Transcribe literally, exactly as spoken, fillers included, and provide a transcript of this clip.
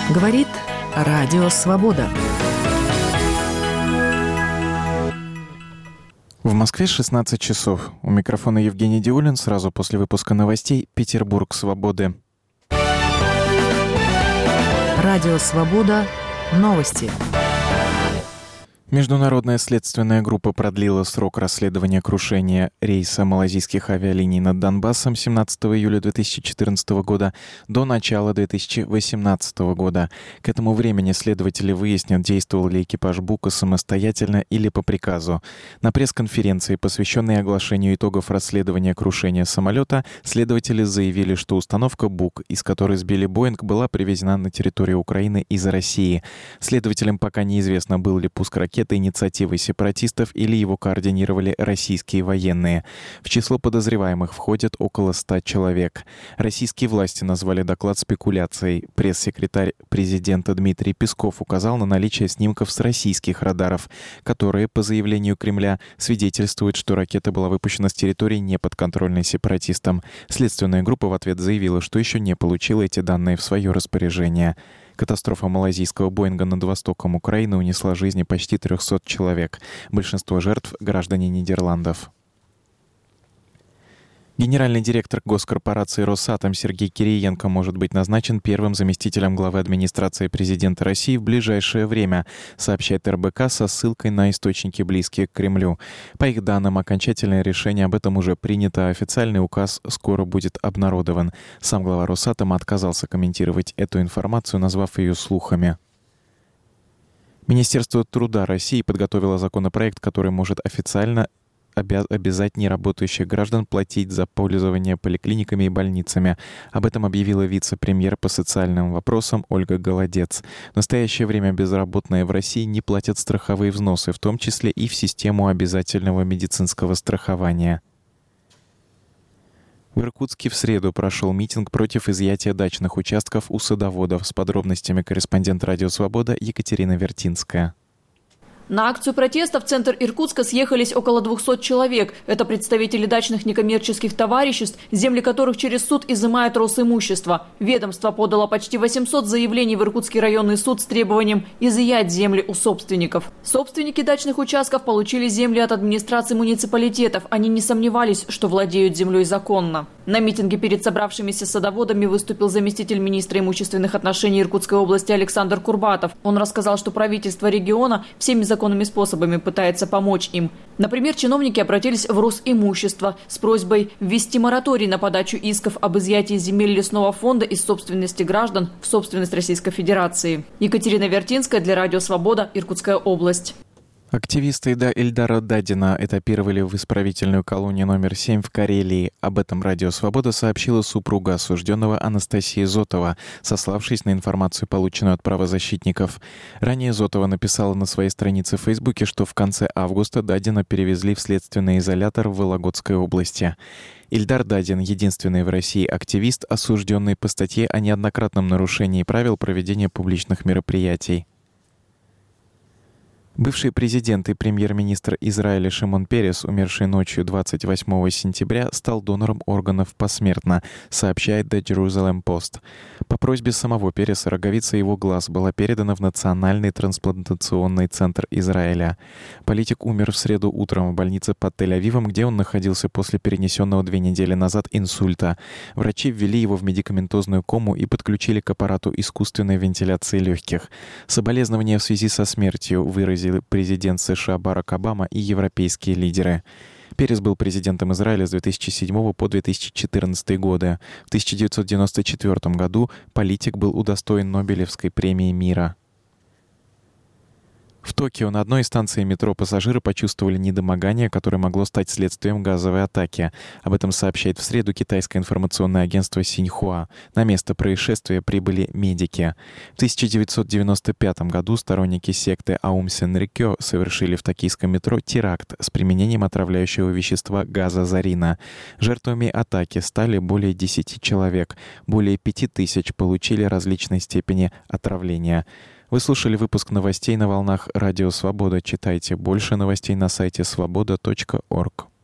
Говорит Радио Свобода. В Москве шестнадцать часов. У микрофона Евгений Диулин. Сразу после выпуска новостей «Петербург свободы». Радио Свобода. Новости. Международная следственная группа продлила срок расследования крушения рейса малазийских авиалиний над Донбассом семнадцатого июля две тысячи четырнадцатого года до начала две тысячи восемнадцатого года. К этому времени следователи выяснят, действовал ли экипаж Бука самостоятельно или по приказу. На пресс-конференции, посвященной оглашению итогов расследования крушения самолета, следователи заявили, что установка Бук, из которой сбили Боинг, была привезена на территорию Украины из России. Следователям пока неизвестно, был ли пуск ракеты инициативой сепаратистов или его координировали российские военные. В число подозреваемых входят около ста человек. Российские власти назвали доклад спекуляцией. Пресс-секретарь президента Дмитрий Песков указал на наличие снимков с российских радаров, которые, по заявлению Кремля, свидетельствуют, что ракета была выпущена с территории, неподконтрольной сепаратистам. Следственная группа в ответ заявила, что еще не получила эти данные в свое распоряжение. Катастрофа малазийского Боинга над востоком Украины унесла жизни почти трехсот человек. Большинство жертв — граждане Нидерландов. Генеральный директор госкорпорации «Росатом» Сергей Кириенко может быть назначен первым заместителем главы администрации президента России в ближайшее время, сообщает эр бэ ка со ссылкой на источники, близкие к Кремлю. По их данным, окончательное решение об этом уже принято, а официальный указ скоро будет обнародован. Сам глава «Росатома» отказался комментировать эту информацию, назвав ее слухами. Министерство труда России подготовило законопроект, который может официально обязать неработающих граждан платить за пользование поликлиниками и больницами. Об этом объявила вице-премьер по социальным вопросам Ольга Голодец. В настоящее время безработные в России не платят страховые взносы, в том числе и в систему обязательного медицинского страхования. В Иркутске в среду прошел митинг против изъятия дачных участков у садоводов. С подробностями корреспондент «Радио Свобода» Екатерина Вертинская. На акцию протеста в центр Иркутска съехались около двухсот человек. Это представители дачных некоммерческих товариществ, земли которых через суд изымают Росимущество. Ведомство подало почти восемьсот заявлений в Иркутский районный суд с требованием изъять земли у собственников. Собственники дачных участков получили земли от администрации муниципалитетов. Они не сомневались, что владеют землей законно. На митинге перед собравшимися садоводами выступил заместитель министра имущественных отношений Иркутской области Александр Курбатов. Он рассказал, что правительство региона всеми законами законными способами пытается помочь им. Например, чиновники обратились в Росимущество с просьбой ввести мораторий на подачу исков об изъятии земель лесного фонда из собственности граждан в собственность Российской Федерации. Екатерина Вертинская для Радио Свобода, Иркутская область. Активисты Ильдара Дадина этапировали в исправительную колонию номер семь в Карелии. Об этом Радио Свобода сообщила супруга осужденного Анастасия Зотова, сославшись на информацию, полученную от правозащитников. Ранее Зотова написала на своей странице в Фейсбуке, что в конце августа Дадина перевезли в следственный изолятор в Вологодской области. Ильдар Дадин — единственный в России активист, осужденный по статье о неоднократном нарушении правил проведения публичных мероприятий. Бывший президент и премьер-министр Израиля Шимон Перес, умерший ночью двадцать восьмого сентября, стал донором органов посмертно, сообщает The Jerusalem Post. По просьбе самого Переса роговица его глаз была передана в Национальный трансплантационный центр Израиля. Политик умер в среду утром в больнице под Тель-Авивом, где он находился после перенесенного две недели назад инсульта. Врачи ввели его в медикаментозную кому и подключили к аппарату искусственной вентиляции легких. Соболезнования в связи со смертью выразили президент США Барак Обама и европейские лидеры. Перес был президентом Израиля с две тысячи седьмого по две тысячи четырнадцатый годы. В тысяча девятьсот девяносто четвёртом году политик был удостоен Нобелевской премии мира. В Токио на одной из станций метро пассажиры почувствовали недомогание, которое могло стать следствием газовой атаки. Об этом сообщает в среду китайское информационное агентство Синьхуа. На место происшествия прибыли медики. В тысяча девятьсот девяносто пятом году сторонники секты Аум Синрикё совершили в токийском метро теракт с применением отравляющего вещества газа зарина. Жертвами атаки стали более десяти человек. Более пяти тысяч получили различной степени отравления. Вы слушали выпуск новостей на волнах Радио Свобода. Читайте больше новостей на сайте свобода точка орг.